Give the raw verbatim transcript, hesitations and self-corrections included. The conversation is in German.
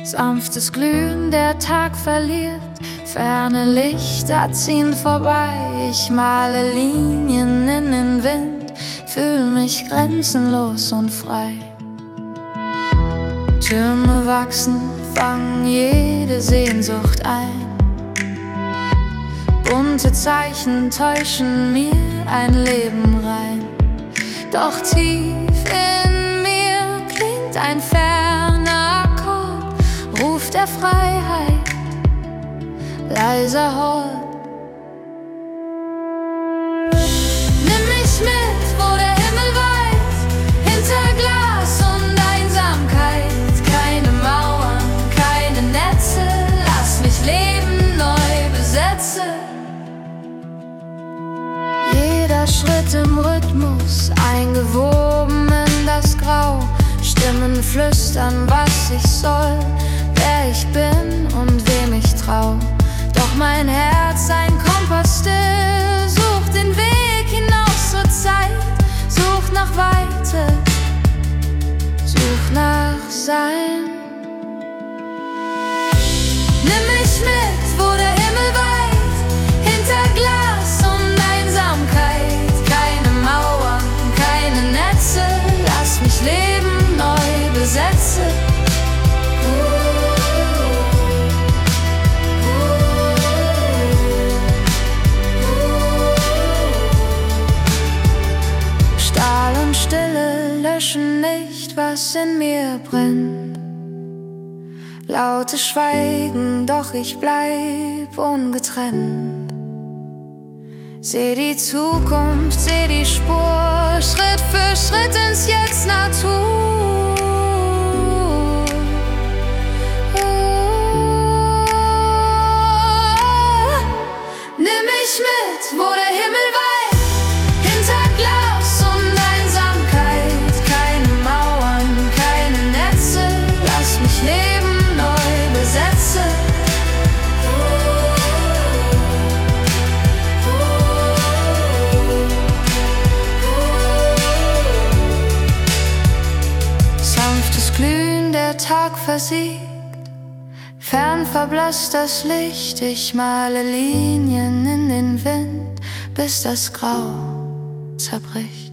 Sanftes Glühen, der Tag verliert, ferne Lichter ziehen vorbei. Ich male Linien in den Wind, fühl mich grenzenlos und frei. Türme wachsen, fangen jede Sehnsucht ein. Bunte Zeichen täuschen mir ein Leben rein. Doch tief in mir klingt ein ferner Akkord, Ruf der Freiheit, leiser Hort. Nimm mich mit, wo der Himmel weit, hinter Glas und Einsamkeit. Keine Mauern, keine Netze, lass mich leben, neu besetze. Jeder Schritt im Rhythmus, eingewoben in das Grau. Stimmen flüstern, was ich soll, wer ich bin und wem ich trau. Doch mein Herz, ein Kompass still, sucht den Weg hinaus zur Zeit, sucht nach Weite, sucht nach Sein. Nimm mich mit, wo der Himmel weit, hinter Glas und Einsamkeit. Keine Mauern, keine Netze, lass mich leben, neu besetze. Stahl und Stille löschen nicht, was in mir brennt. Laute Schweigen, doch ich bleib ungetrennt. Seh die Zukunft, seh die Spur, Schritt für Schritt ins Jetzt, Natur. Nimm mich mit, wo der Himmel weit, hinter Glas und Einsamkeit. Keine Mauern, keine Netze, lass mich leben, neu besetze. Sanftes Glühen, der Tag versiegt, fern verblasst das Licht. Ich male Linien in den Wind, bis das Grau zerbricht.